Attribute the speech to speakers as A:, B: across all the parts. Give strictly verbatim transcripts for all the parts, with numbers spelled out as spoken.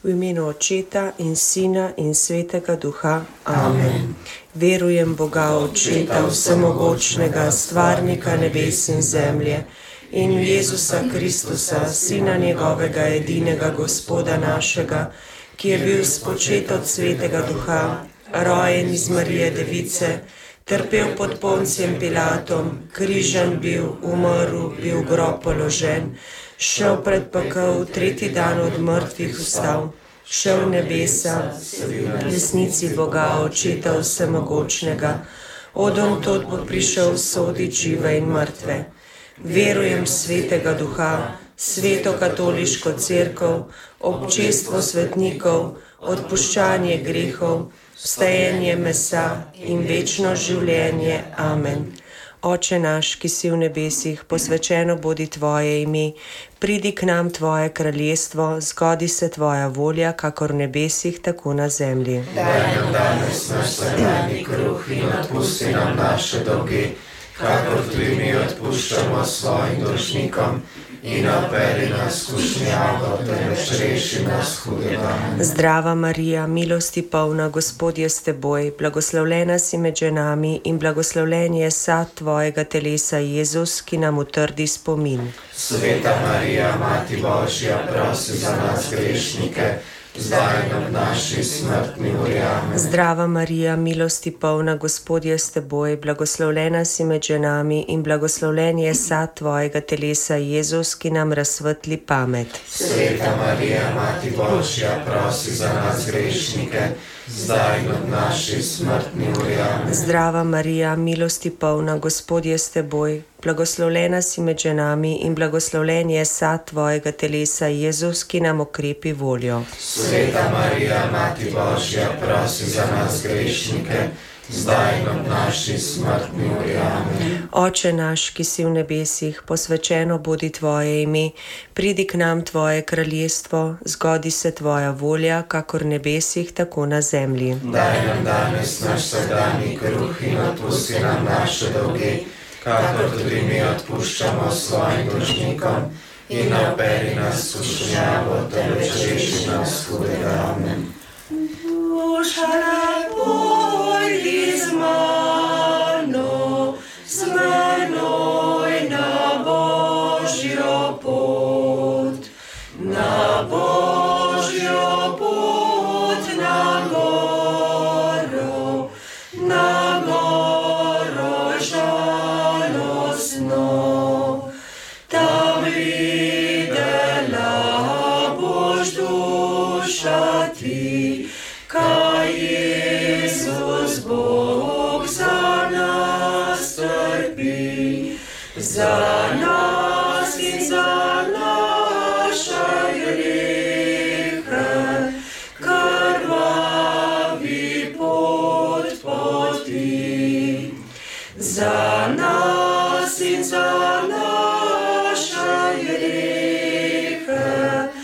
A: V imenu Očeta in Sina in Svetega Duha. Amen. Verujem Boga Očeta vsemogočnega, stvarnika nebes in zemlje, in v Jezusa Kristusa, Sina njegovega edinega Gospoda našega, ki je bil spočet od Svetega Duha, rojen iz Marije Device, trpel pod Poncijem Pilatom, križan bil, umrl, bil v grob položen, šel pred pekel, tretji dan od mrtvih vstal, šel v nebesa, desnici Boga Očeta vsemogočnega, odon tod bo prišel sodit žive in mrtve. Verujem v Svetega Duha, Sveto katoliško cerkev, občestvo svetnikov, odpuščanje grehov, vstajenje mesa in večno življenje. Amen. Oče naš, ki si v nebesih, posvečeno bodi tvoje ime, pridi k nam tvoje kraljestvo, zgodi se tvoja volja, kakor v nebesih, tako na zemlji.
B: Daj nam danes naš vsakdanji kruh in odpusti nam naše dolge, kakor tudi mi odpuščamo svojim dolžnikom. In operi nas v skušnjavo, temveč reši nas hudega.
A: Zdrava Marija, milosti polna, Gospod je s teboj, blagoslovljena si med ženami in blagoslovljen je sad tvojega telesa, Jezus, ki nam utrdi spomin.
B: Sveta Marija, Mati Božja, prosi za nas grešnike, zdaj in ob naši smrtni uri. Amen.
A: Zdrava Marija, milosti polna, Gospod je s teboj, blagoslovljena si med ženami in blagoslovljen je sad tvojega telesa, Jezus, ki nam razsvetli pamet.
B: Sveta Marija, Mati Božja, prosi za nas grešnike, zdaj in ob naši smrtni uri. Amen.
A: Zdrava Marija, milosti polna, Gospod je s teboj, blagoslovljena si med ženami in blagoslovljen je sad tvojega telesa, Jezus, ki nam okrepi voljo.
B: Sveta Marija, Mati Božja, prosi za nas grešnike, zdaj in ob naši smrtni uri. Amen.
A: Oče naš, ki si v nebesih, posvečeno bodi tvoje ime, pridi k nam tvoje kraljestvo, zgodi se tvoja volja, kakor v nebesih, tako na zemlji.
B: Daj nam danes naš vsakdanji kruh in odpusti nam naše dolge, kakor tudi mi odpuščamo svojim dolžnikom, in ne operi nas v skušnjavo, temveč reši nas hudega. Amen.
C: Duša ne pojdi z mano, z menoj na Božjo pot, na Božjo pot, na goro, na goro žalostno. Tam videla boš duša ti, kaj Jezus Bog za nas trpi, za nas in za naše grehe, krvavi pot poti, za nas in za naše grehe,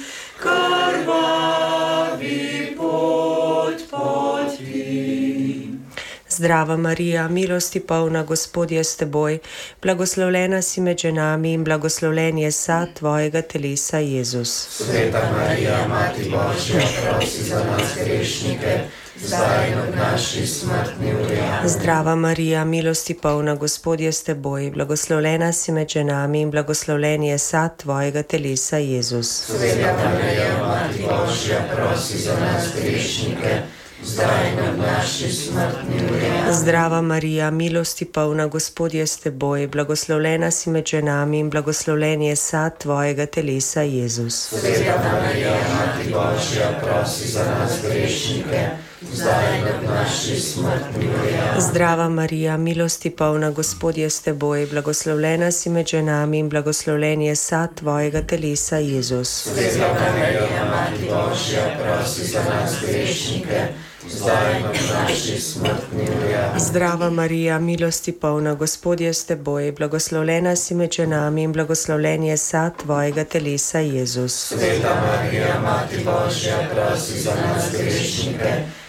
C: krvavi pot poti.
A: Zdrava Marija, milosti polna, Gospod je s teboj, blagoslovljena si med ženami in blagoslovljen je sad tvojega telesa, Jezus.
B: Sveta Marija, Mati Božja, prosi za nas grešnike, zdaj in ob naši smrtni uri. Amen.
A: Zdrava Marija, milosti polna, Gospod je s teboj, blagoslovljena si med ženami in blagoslovljen je sad tvojega telesa, Jezus.
B: Sveta Marija, Mati Božja, prosi za nas grešnike, zdaj in ob naši smrtni uri. Amen.
A: Zdrava Marija, milosti polna, Gospod je s teboj, blagoslovljena si med ženami in blagoslovljen je sad tvojega telesa, Jezus.
B: Sveta Marija, Mati Božja, prosi za nas grešnike, zdaj in ob naši smrtni uri. Amen.
A: Zdrava Marija, milosti polna, Gospod je s teboj, blagoslovljena si med ženami in blagoslovljen je sad tvojega telesa, Jezus.
B: Sveta Marija, Mati Božja, prosi za nas grešnike, zdaj in ob naši smrtni uri. Amen.
A: Zdrava Marija, milosti polna, Gospod je s teboj, blagoslovljena si med ženami in blagoslovljen je sad tvojega telesa, Jezus.
B: Sveta Marija, Mati Božja, prosi za nas grešnike,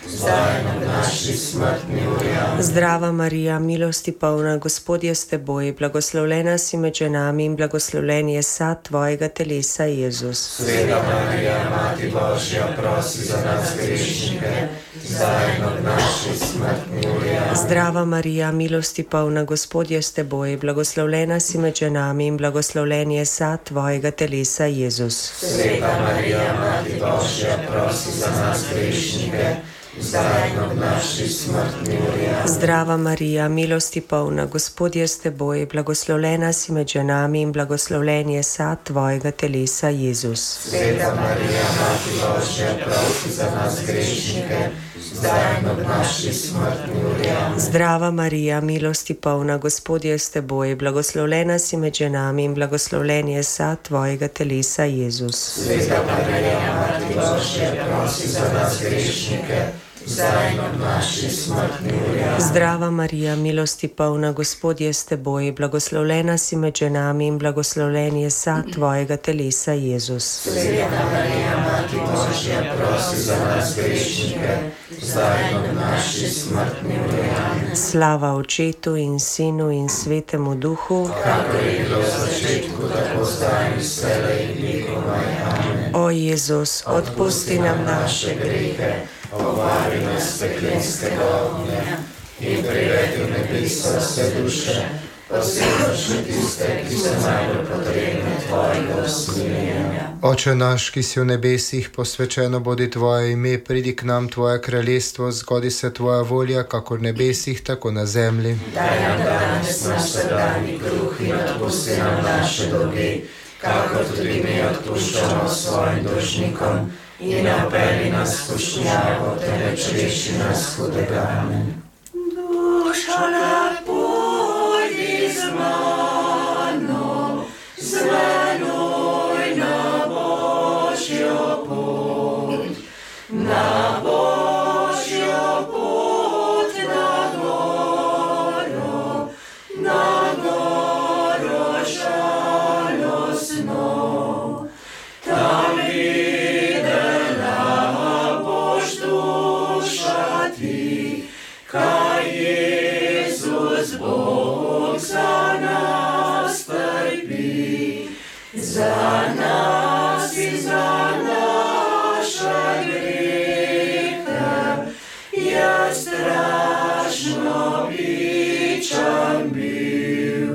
B: zdaj in ob naši smrtni uri. Amen.
A: Zdrava Marija, milosti polna, Gospod je s teboj, blagoslovljena si med ženami in blagoslovljen je sad tvojega telesa, Jezus.
B: Sveta Marija, Mati Božja, prosi za nas grešnike, zdaj in ob naši smrtni uri. Amen.
A: Zdrava Marija, milosti polna, Gospod je s teboj, blagoslovljena si med ženami in blagoslovljen je sad tvojega telesa, Jezus.
B: Sveta Marija, Mati Božja, prosi za nas grešnike, zdaj in ob naši smrtni uri. Amen.
A: Zdrava Marija, milosti polna, Gospod je s teboj, blagoslovljena si med ženami in blagoslovljen je sad tvojega telesa, Jezus.
B: Sveta Marija, Mati Božja, prosi za nas grešnike, zdaj in ob naši smrtni uri. Amen.
A: Zdrava Marija, milosti polna, Gospod je s teboj, blagoslovljena si med ženami in blagoslovljen je sad tvojega telesa, Jezus.
B: Sveta Marija, Mati Božja, prosi za nas grešnike, zdaj in ob naši smrtni uri. Amen.
A: Zdrava Marija, milosti polna, Gospod je s teboj, blagoslovljena si med ženami in blagoslovljen je sad tvojega telesa, Jezus.
B: Sveta Marija, Mati Božja, prosi za nas grešnike, zdaj in ob naši smrtni uri. Amen.
A: Slava Očetu in Sinu in Svetemu Duhu,
B: kakor je bilo v začetku, tako zdaj in vselej in vekomaj. Amen.
A: O Jezus, odpusti nam naše
B: grehe, obvari nas peklenskega ognja in privedi v nebesa vse duše, posebno še tiste, ki so najbolj potrebne tvojega usmiljenja.
D: Oče naš, ki si v nebesih, posvečeno bodi tvoje ime, pridi k nam tvoje kraljestvo, zgodi se tvoja volja, kakor v nebesih, tako na zemlji.
B: Daj nam danes naš vsakdanji kruh in odpusti nam naše dolge, kakor tudi mi odpuščamo svojim dolžnikom, in ne vpelji nas v skušnjavo, temveč reši nas hudega. Amen.
C: Duša napodi z mano, z menoj na Božjo pot, na Božjo pot, na goro, na goro žalostno. Tam videla boš duša ti, kaj Jezus Bog za nas trpi, za nas in za naše grehe, je strašno bičan bil.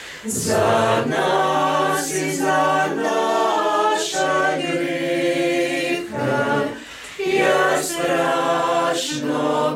C: Za nas in za naše grehe, je strašno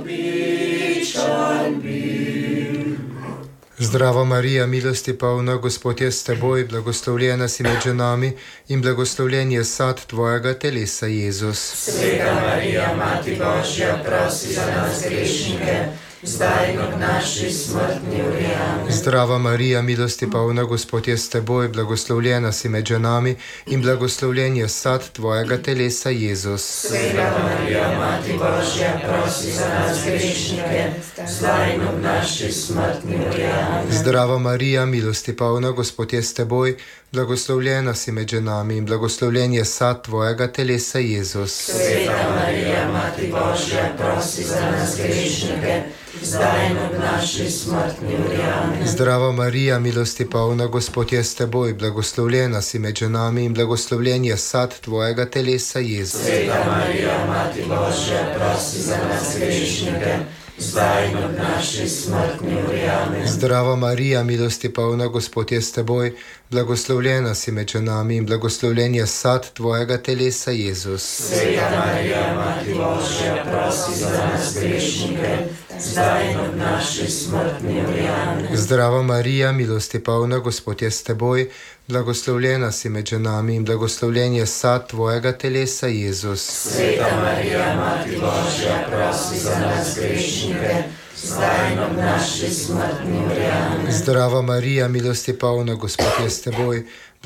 C: bičan bil.
D: Zdrava Marija, milosti polna, Gospod je s teboj, blagoslovljena si med ženami in blagoslovljen je sad tvojega telesa, Jezus.
B: Sveta Marija, Mati Božja, prosi za nas grešnike, zdaj in ob naši smrtni uri. Amen.
D: Zdrava Marija, milosti polna, Gospod je s teboj, blagoslovljena si med ženami in blagoslovljen je sad tvojega telesa, Jezus.
B: Sveta Marija, Mati Božja, prosi za nas grešnike, zdaj in ob naši smrtni uri. Amen.
D: Zdrava Marija, milosti polna, Gospod je s teboj, blagoslovljena si med ženami in blagoslovljen je sad tvojega telesa, Jezus.
B: Sveta Marija, Mati Božja, prosi za nas grešnike, zdaj in ob naši smrtni uri. Amen.
D: Zdrava Marija, milosti polna, Gospod je s teboj, blagoslovljena si med ženami in blagoslovljen je sad tvojega telesa, Jezus.
B: Sveta Marija, Mati Božja, prosi za nas grešnike, zdaj in ob naši smrtni uri. Amen.
D: Zdrava Marija, milosti polna, Gospod je s teboj, blagoslovljena si med ženami in blagoslovljen je sad tvojega telesa, Jezus.
B: Sveta Marija, Mati Božja, prosi za nas grešnike, zdaj in ob naši smrtni uri. Amen.
D: Zdrava Marija, milosti polna, Gospod je s teboj, blagoslovljena si med ženami in blagoslovljen je sad tvojega telesa, Jezus.
B: Sveta Marija, Mati Božja, prosi za nas grešnike, zdaj in ob naši smrtni uri. Amen.
D: Zdrava Marija, milosti polna, Gospod je s teboj,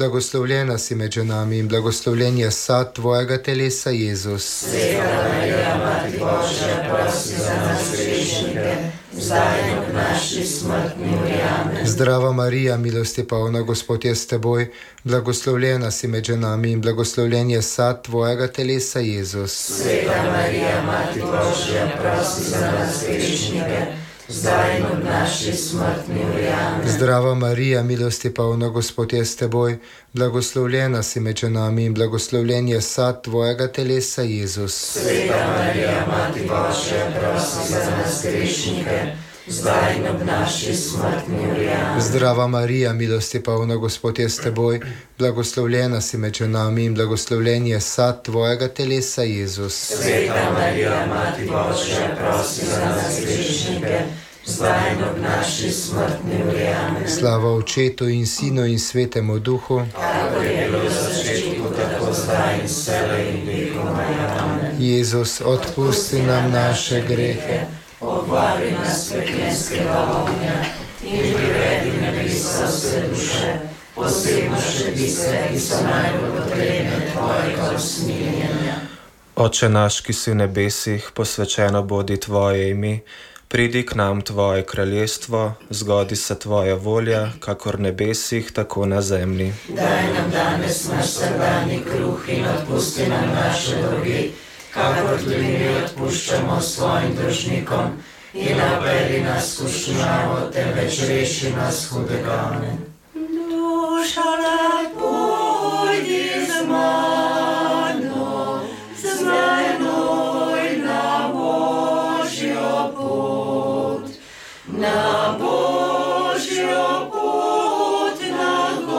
D: blagoslovljena si med ženami in blagoslovljen je sad tvojega telesa, Jezus.
C: Sveta Marija, Mati Božja, prosi za nas grešnike, zdaj in ob naši smrtni uri. Amen.
D: Zdrava Marija, milosti polna, Gospod je s teboj, blagoslovljena si med ženami in blagoslovljen je sad tvojega telesa, Jezus.
C: Sveta Marija, Mati Božja, prosi za nas grešnike, zdaj in ob naši smrtni uri. Amen.
D: Zdrava Marija, milosti polna, Gospod je s teboj, blagoslovljena si med ženami in blagoslovljen je sad tvojega telesa, Jezus.
C: Sveta Marija, Mati Božja, prosi za nas grešnike, zdaj in ob naši smrtni uri. Amen.
D: Zdrava Marija, milosti polna, Gospod je s teboj, blagoslovljena si med ženami in blagoslovljen je sad tvojega telesa, Jezus.
C: Sveta Marija, Mati Božja, prosi za nas grešnike, zdaj in ob naši smrtni uri. Amen.
D: Slava Očetu in Sinu in Svetemu Duhu,
C: kakor je bilo v začetku, tako zdaj in vselej in vekoma. Amen.
D: Jezus, odpusti nam naše grehe,
C: obvari nas peklenskega ognja in privedi v nebesa vse duše, posebno še tiste, ki so najbolj potrebne tvojega usmiljenja.
B: Oče naš, ki si v nebesih, posvečeno bodi tvoje ime, pridi k nam tvoje kraljestvo, zgodi se tvoja volja, kakor v nebesih, tako na zemlji.
C: Daj nam danes naš vsakdanji kruh in odpusti nam naše dolge, kakor tudi mi odpuščamo svojim dolžnikom, in ne vpelji nas v skušnjavo, temveč reši nas hudega. Amen. Duša naj pojdi z mano, z menoj na Božjo pot, na Božjo pot, na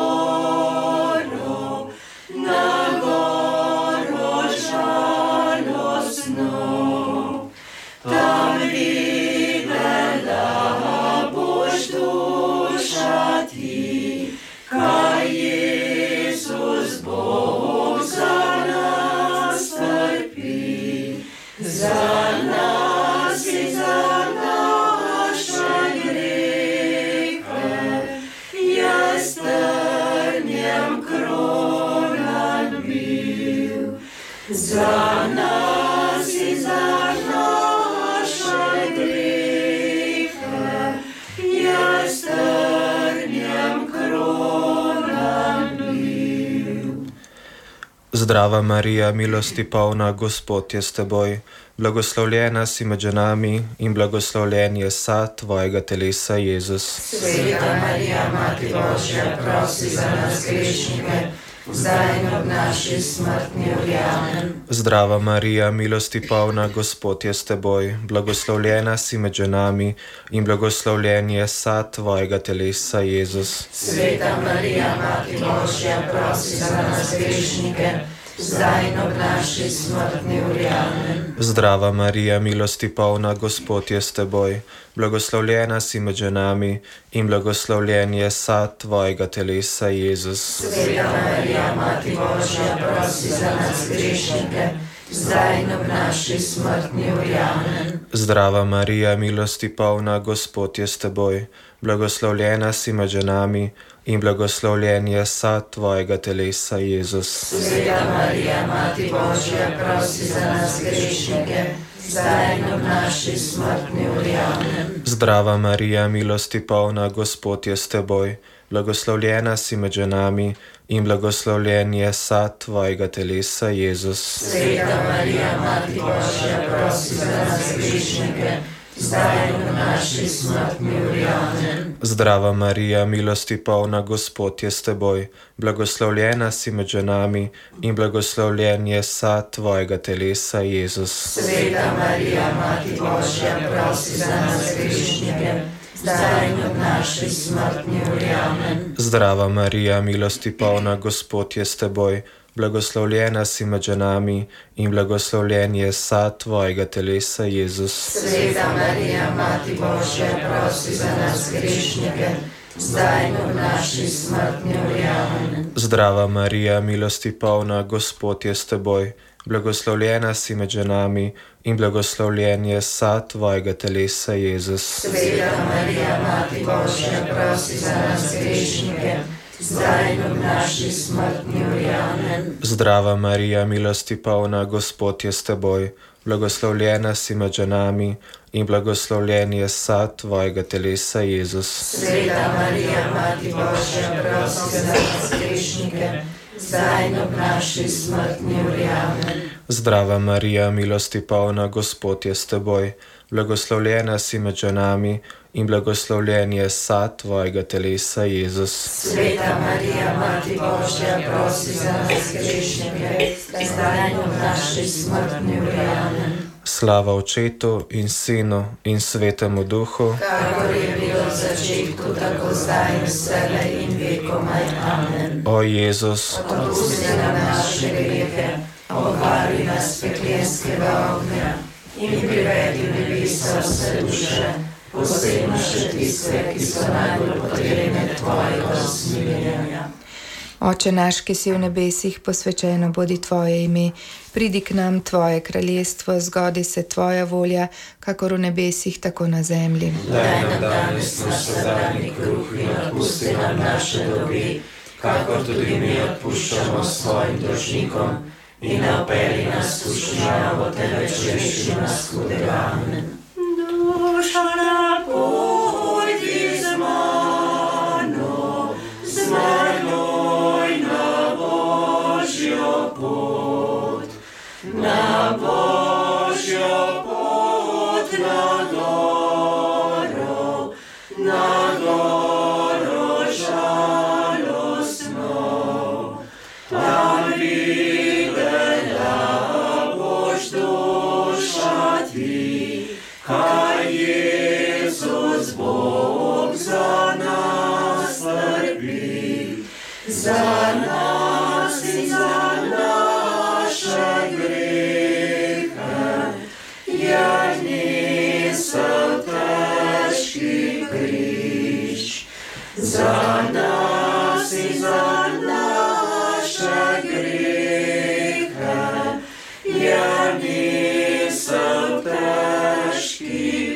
C: goro, na goro žalostno. Tam videla boš duša ti, kaj Jezus Bog za nas trpi, za nas in za naše grehe, jaz trnjem kronan bil, za nas in za naše grehe, jaz trnjem kronan bil.
B: Zdrava Marija, milosti polna, Gospod je s teboj, blagoslovljena si med ženami in blagoslovljen je sad tvojega telesa, Jezus.
C: Sveta Marija, Mati Božja, prosi za nas grešnike, zdaj in ob naši smrtni uri. Amen.
B: Zdrava Marija, milosti polna, Gospod je s teboj, blagoslovljena si med ženami in blagoslovljen je sad tvojega telesa, Jezus.
C: Sveta Marija, Mati Božja, prosi za nas grešnike, zdaj in ob naši smrtni uri. Amen.
B: Zdrava Marija, milosti polna, Gospod je s teboj, blagoslovljena si med ženami in blagoslovljen je sad tvojega telesa, Jezus.
C: Sveta Marija, Mati Božja, prosi za nas grešnike, zdaj in ob naši smrtni uri. Amen.
B: Zdrava Marija, milosti polna, Gospod je s teboj, blagoslovljena si med ženami in blagoslovljen je sad tvojega telesa, Jezus.
C: Sveta Marija, Mati Božja, prosi za nas grešnike, zdaj in ob naši smrtni uri. Amen.
B: Zdrava Marija, milosti polna, Gospod je s teboj, blagoslovljena si med ženami in blagoslovljen je sad tvojega telesa, Jezus.
C: Sveta Marija, Mati Božja, prosi za nas grešnike, zdaj in ob naši smrtni uri. Amen.
B: Zdrava Marija, milosti polna, Gospod je s teboj, blagoslovljena si med ženami in blagoslovljen je sad tvojega telesa, Jezus.
C: Sveta Marija, Mati Božja, prosi za nas grešnike, zdaj in ob naši smrtni uri. Amen.
B: Zdrava Marija, milosti polna, Gospod je s teboj, blagoslovljena si med ženami in blagoslovljen je sad tvojega telesa, Jezus.
C: Sveta Marija, Mati Božja, prosi za nas grešnike, zdaj in ob naši smrtni uri. Amen.
B: Zdrava Marija, milosti polna, Gospod je s teboj, blagoslovljena si med ženami in blagoslovljen je sad tvojega telesa, Jezus.
C: Sveta Marija, Mati Božja, prosi za nas grešnike, zdaj in ob naši smrtni uri. Amen.
B: Zdrava Marija, milosti polna, Gospod je s teboj, blagoslovljena si med ženami in blagoslovljen je sad tvojega telesa, Jezus.
C: Sveta Marija, Mati Božja, prosi za nas grešnike, zdaj in ob naši smrtni uri. Amen.
B: Zdrava Marija, milosti polna, Gospod je s teboj, blagoslovljena si med ženami in blagoslovljen je sad tvojega telesa, Jezus.
C: Sveta Marija, Mati Božja, prosi za nas grešnike, zdaj in ob naši smrtni uri. Amen.
B: Slava Očetu in Sinu in Svetemu Duhu,
C: kakor je bilo v začetku, tako zdaj in vselej in vekomaj. Amen.
B: o Jezus,
C: Odpusti nam naše grehe, obvari nas peklenskega ognja in privedi v nebesa vse duše, posebno še tiste, ki so najbolj potrebne tvojega usmiljenja.
E: Oče naš, ki si v nebesih, posvečeno bodi tvoje ime, pridi k nam tvoje kraljestvo, zgodi se tvoja volja, kakor v nebesih, tako na zemlji.
B: daj nam danes naš vsakdanji kruh in odpusti nam naše dolge, kakor tudi mi odpuščamo svojim dolžnikom, in ne vpelji nas v skušnjavo, temveč reši nas hudega. Amen.
C: Duša na poti z mano, z menoj na Božjo pot, na Božjo pot, na goro, na goro žalostno, tam videla boš duša ti, kaj Jezus Bog za nas trpi, za nas in za naše grehe, ja nesel težki križ, za nas in za naše grehe, ja nesel težki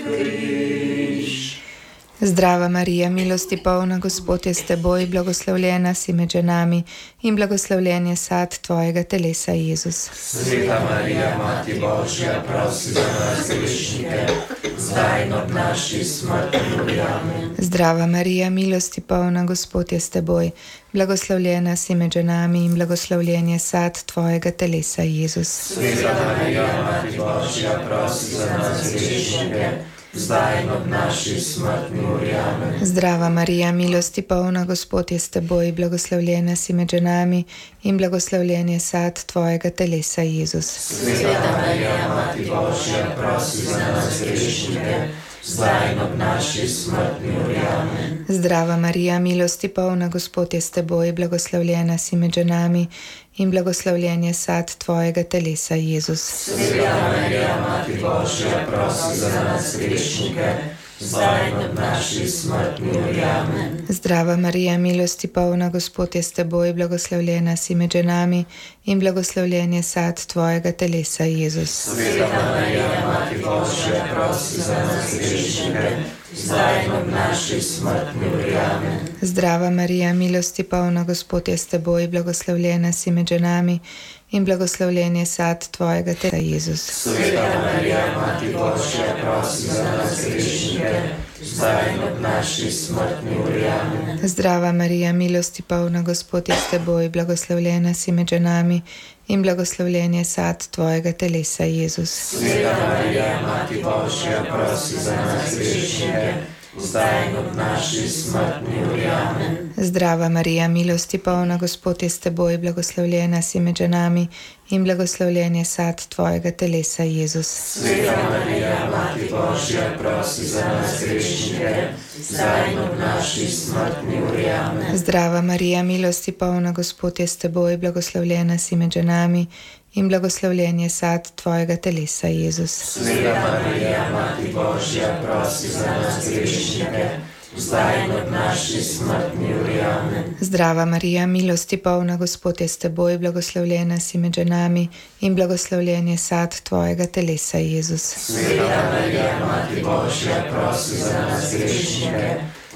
C: križ.
E: Zdrava Marija, milosti polna, Gospod je s teboj, blagoslovljena si med ženami in blagoslovljen je sad tvojega telesa, Jezus.
B: Sveta Marija, Mati Božja, prosi za nas grešnike, zdaj in ob naši smrtni uri. Amen.
E: Zdrava Marija, milosti polna, Gospod je s teboj, blagoslovljena si med ženami in blagoslovljen je sad tvojega telesa, Jezus.
B: Sveta Marija, Mati Božja, prosi za nas grešnike, zdaj in ob naši smrtni uri. Amen.
E: Zdrava Marija, milosti polna, Gospod je s teboj, blagoslovljena si med ženami in blagoslovljen je sad tvojega telesa, Jezus.
B: Sveta Marija, Mati Božja, prosi za nas grešnike, zdaj in ob naši smrtni uri. Amen.
E: Zdrava Marija, milosti polna, Gospod je s teboj, blagoslovljena si med ženami in blagoslovljen je sad tvojega telesa, Jezus.
B: Sveta Marija, Mati Božja, prosi za nas grešnike, zdaj in ob naši smrtni uri. Amen.
E: Zdrava Marija, milosti polna, Gospod je s teboj, blagoslovljena si med ženami in blagoslovljen je sad tvojega telesa, Jezus.
B: Sveta Marija, Mati Božja, prosi za nas grešnike, zdaj in ob naši smrtni uri. Amen.
E: Zdrava Marija, milosti polna, Gospod je s teboj, blagoslovljena si med ženami in blagoslovljen je sad tvojega telesa, Jezus.
B: Sveta Marija, Mati Božja, prosi za nas grešnike, zdaj in ob naši smrtni uri. Amen.
E: Zdrava Marija, milosti polna, Gospod je s teboj, blagoslovljena si med ženami in blagoslovljen je sad tvojega telesa, Jezus.
B: Sveta Marija, Mati Božja, prosi za nas grešnike, zdaj in ob naši smrtni uri. Amen.
E: Zdrava Marija, milosti polna, Gospod je s teboj, blagoslovljena si med ženami in blagoslovljen je sad tvojega telesa, Jezus.
B: Sveta Marija, Mati Božja, prosi za nas grešnike, zdaj in ob naši smrtni uri. Amen.
E: Zdrava Marija, milosti polna, Gospod je s teboj, blagoslovljena si med ženami in blagoslovljen je sad tvojega telesa, Jezus.
B: Sveta Marija, Mati Božja, prosi za nas grešnike, zdaj in ob naši smrtni uri. Amen.
E: Zdrava Marija, milosti polna, Gospod je s teboj, blagoslovljena si med ženami in blagoslovljen je sad tvojega telesa, Jezus.
B: Sveta Marija, Mati Božja, prosi za nas grešnike,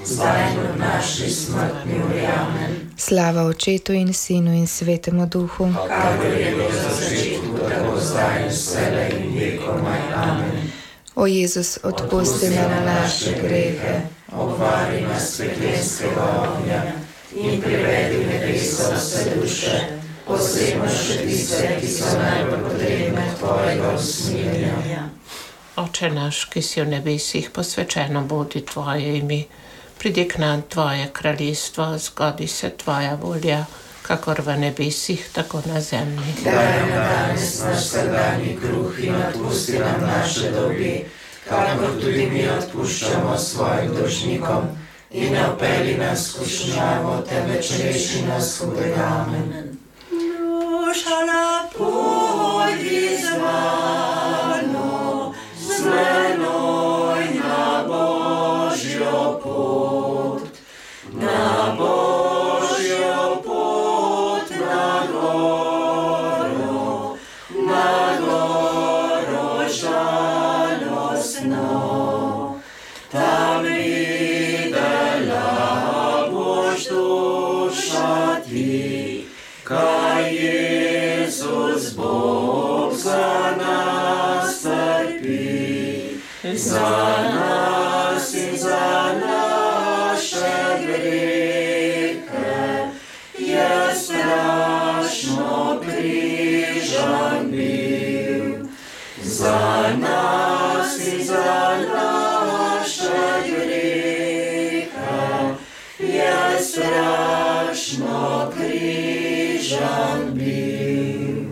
C: zdaj in ob naši smrtni uri. Amen.
E: Slava Očetu in Sinu in Svetemu Duhu,
C: kakor je bilo v začetku, tako zdaj in vselej in vekomaj. Amen.
E: O Jezus, odpusti nam naše grehe,
C: obvari nas peklenskega ognja in privedi v nebeso vse duše, posebno še tiste, ki so najbolj potrebne tvojega usmiljenja.
F: Oče naš, ki si v nebesih, posvečeno bodi tvoje ime. Pridi k nam tvoje kraljestvo, zgodi se tvoja volja, kakor v nebesih, tako na zemlji.
C: Daj nam danes naš vsakdanji kruh in odpusti nam naše dolge, kakor tudi mi odpuščamo svojim dolžnikom. In ne vpelji nas v skušnjavo, temveč reši nas hudega. Amen. Duša napodi z mano, z menoj na Božjo pot, na Božjo pot, na goro, na goro žalostno. Tam videla boš duša ti, kaj Jezus Bog za nas trpi, za nas in za naše grehe, je strašno križan bil. Za nas in za naše grehe, je strašno križan bil.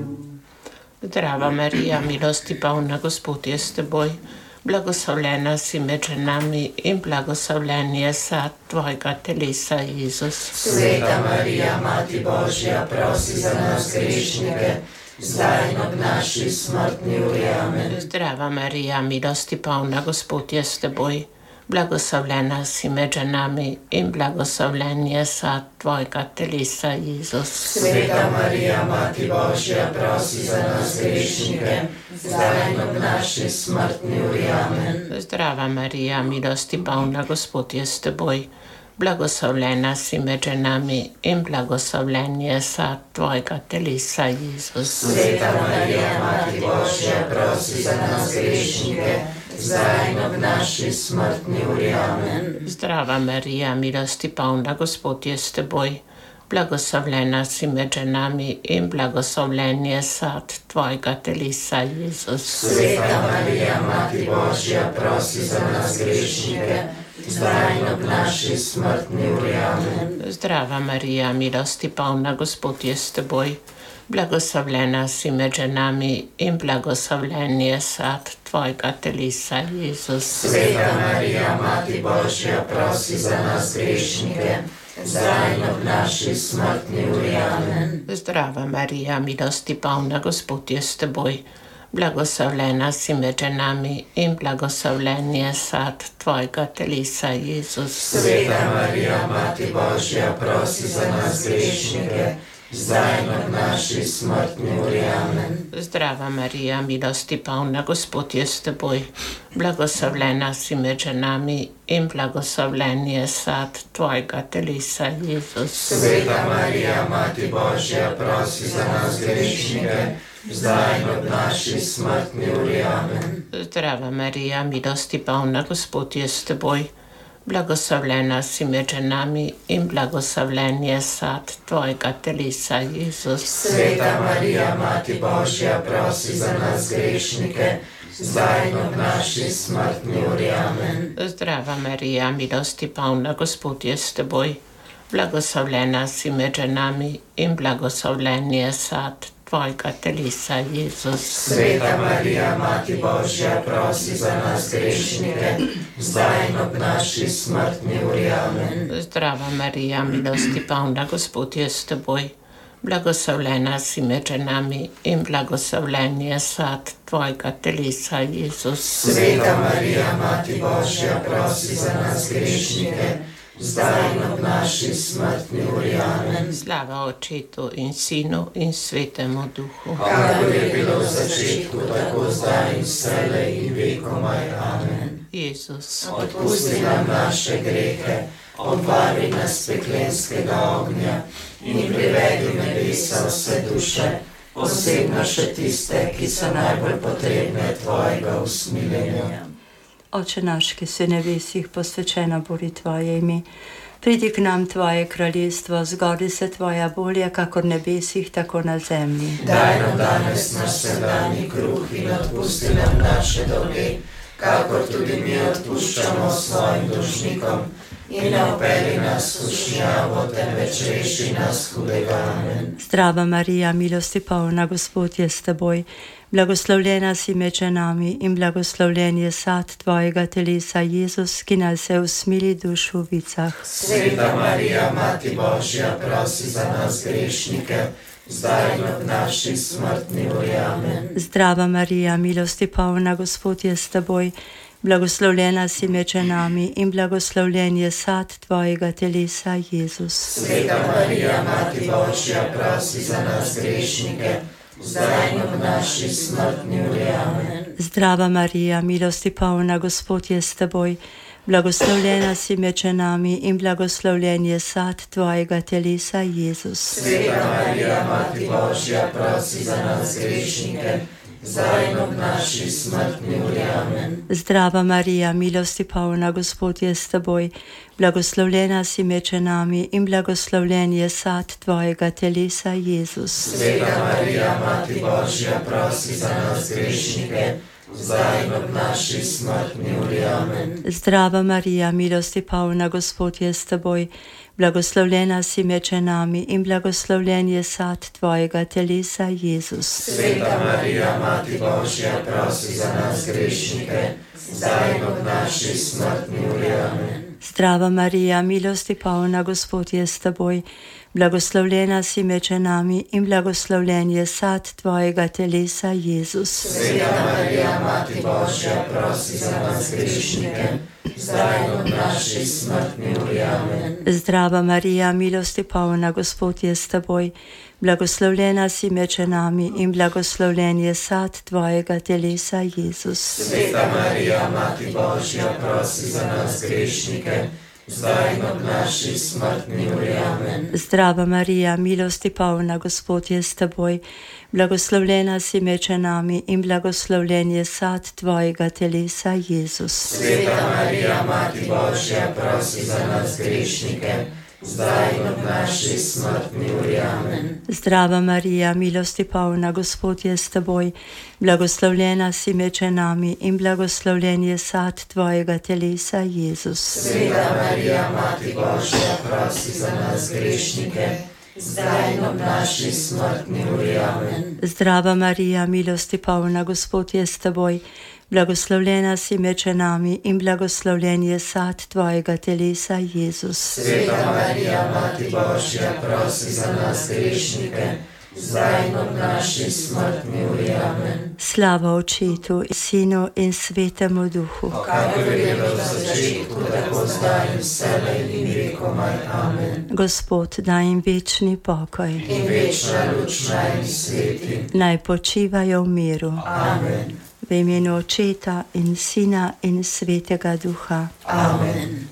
F: Zdrava Marija, milosti polna, Gospod je s teboj. Blagoslovljena si med ženami in blagoslovljen je sad tvojega telesa, Jezus.
C: Sveta Marija, Mati Božja, prosi za nas grešnike, zdaj in ob naši smrtni uri. Amen.
F: Zdrava Marija, milosti polna, Gospod je s teboj. Blagoslovljena si med ženami in blagoslovljen je sad tvojega telesa, Jezus.
C: Sveta Marija, Mati Božja, prosi za nas grešnike, zdaj in ob naši smrtni uri. Amen.
F: Zdrava Marija, milosti polna, Gospod je s teboj. Blagoslovljena si med ženami in blagoslovljen je sad tvojega telesa, Jezus.
C: Sveta Marija, Mati Božja, prosi za nas grešnike, zdaj in ob naši smrtni uri. Amen.
F: Zdrava Marija, milosti polna, Gospod je s teboj. Blagoslovljena si med ženami in blagoslovljen je sad tvojega telesa, Jezus.
C: Sveta Marija, Mati Božja, prosi za nas grešnike, zdaj in ob naši smrtni uri. Amen.
F: Zdrava Marija, milosti polna, Gospod je s teboj. Blagoslovljena si med ženami in blagoslovljen je sad tvojega telesa, Jezus.
C: Sveta Marija, Mati Božja, prosi za nas grešnike, zdaj in ob naši smrtni uri. Amen.
F: Zdrava Marija, milosti polna, Gospod je s teboj. Blagoslovljena si med ženami in blagoslovljen je sad tvojega telesa, Jezus.
C: Sveta Marija, Mati Božja, prosi za nas grešnike, zdaj in ob naši smrtni uri. Amen.
F: Zdrava Marija, milosti polna, Gospod je s teboj. Blagoslovljena si med ženami in blagoslovljen je sad tvojega telesa, Jezus.
C: Sveta Marija, Mati Božja, prosi za nas grešnike, zdaj in ob naši smrtni uri. Amen.
F: Zdrava Marija, milosti polna, Gospod je s teboj. Blagoslovljena si med ženami in blagoslovljen je sad tvojega telesa, Jezus.
C: Sveta Marija, Mati Božja, prosi za nas grešnike, zdaj in ob naši smrtni uri. Amen.
F: Zdrava Marija, milosti polna, Gospod je s teboj. Blagoslovljena si med ženami in blagoslovljen je sad tvojega telesa, Jezus.
C: Sveta Marija, Mati Božja, prosi za nas grešnike, zdaj in ob naši smrtni uri. Amen.
F: Zdrava Marija, milosti polna, Gospod je s teboj. Blagoslovljena si med ženami in blagoslovljen je sad tvojega telesa, Jezus.
C: Sveta Marija, Mati Božja, prosi za nas grešnike, zdaj in ob naši smrtni uri. Amen.
F: Slava Očetu in Sinu in Svetemu Duhu,
C: kakor je bilo v začetku, tako zdaj in vselej in vekomaj. Amen.
F: Jezus,
C: odpusti nam naše grehe, obvari nas peklenskega ognja in privedi v nebesa vse duše, posebno še tiste, ki so najbolj potrebne tvojega usmiljenja.
G: Oče naš, ki si v nebesih, posvečeno bodi tvoje ime. Pridi k nam tvoje kraljestvo, zgodi se tvoja volja, kakor v nebesih, tako na zemlji.
C: Daj nam danes naš vsakdanji kruh in odpusti nam naše dolge, kakor tudi mi odpuščamo svojim dolžnikom. In ne vpelji nas v skušnjavo, temveč reši nas hudega. Amen.
G: Zdrava Marija, milosti polna, Gospod je s teboj. Blagoslovljena si med ženami in blagoslovljen je sad tvojega telesa, Jezus, ki nas je usmili duš v vicah.
C: Sveta Marija, Mati Božja, prosi za nas grešnike, zdaj in ob naši smrtni uri. Amen.
G: Zdrava Marija, milosti polna, Gospod je s teboj. Blagoslovljena si med ženami in blagoslovljen je sad tvojega telesa, Jezus.
C: Sveta Marija, Mati Božja, prosi za nas grešnike, zdaj in ob naši smrtni uri. Amen.
G: Zdrava Marija, milosti polna, Gospod je s teboj. Blagoslovljena si med ženami in blagoslovljen je sad tvojega telesa, Jezus.
C: Sveta Marija, Mati Božja, prosi za nas grešnike, zdaj in ob naši smrtni uri. Amen.
G: Zdrava Marija, milosti polna, Gospod je s teboj. Blagoslovljena si med ženami in blagoslovljen je sad tvojega telesa, Jezus.
C: Sveta Marija, Mati Božja, prosi za nas grešnike, zdaj in ob naši smrtni uri. Amen.
G: Zdrava Marija, milosti polna, Gospod je s teboj. Blagoslovljena si med ženami in blagoslovljen je sad tvojega telesa, Jezus.
C: Sveta Marija, Mati Božja, prosi za nas grešnike, zdaj in ob naši smrtni uri. Amen.
G: Zdrava Marija, milosti polna, Gospod je s teboj. Blagoslovljena si med ženami in blagoslovljen je sad tvojega telesa, Jezus.
C: Sveta Marija, Mati Božja, prosi za nas grešnike, zdaj in ob naši smrtni uri. Amen.
G: Zdrava Marija, milosti polna, Gospod je s teboj. Blagoslovljena si med ženami in blagoslovljen je sad tvojega telesa, Jezus.
C: Sveta Marija, Mati Božja, prosi za nas grešnike, zdaj in ob naši smrtni uri. Amen.
G: Zdrava Marija, milosti polna, Gospod je s teboj. Blagoslovljena si med ženami in blagoslovljen je sad tvojega telesa, Jezus.
C: Sveta Marija, Mati Božja, prosi za nas grešnike, zdaj in ob naši smrtni uri. Amen.
G: Zdrava Marija, milosti polna, Gospod je s teboj. Blagoslovljena si med ženami in blagoslovljen je sad tvojega telesa, Jezus.
C: Sveta Marija, Mati Božja, prosi za nas grešnike, zdaj in ob naši smrtni uri. Amen.
G: Zdrava Marija, milosti polna, Gospod je s teboj. Blagoslovljena si med ženami in blagoslovljen je sad tvojega telesa, Jezus.
C: Sveta Marija, Mati Božja, prosi za nas grešnike, zdaj in ob naši smrtni uri. Amen.
G: Slava Očetu in Sinu in Svetemu Duhu.
C: Kakor je bilo v začetku, tako zdaj in vselej in vekomaj. Amen.
G: Gospod, daj jim večni pokoj.
C: In večna luč naj jim sveti.
G: Naj počivajo v miru.
C: Amen.
G: V imenu Očeta in Sina in Svetega Duha.
C: Amen.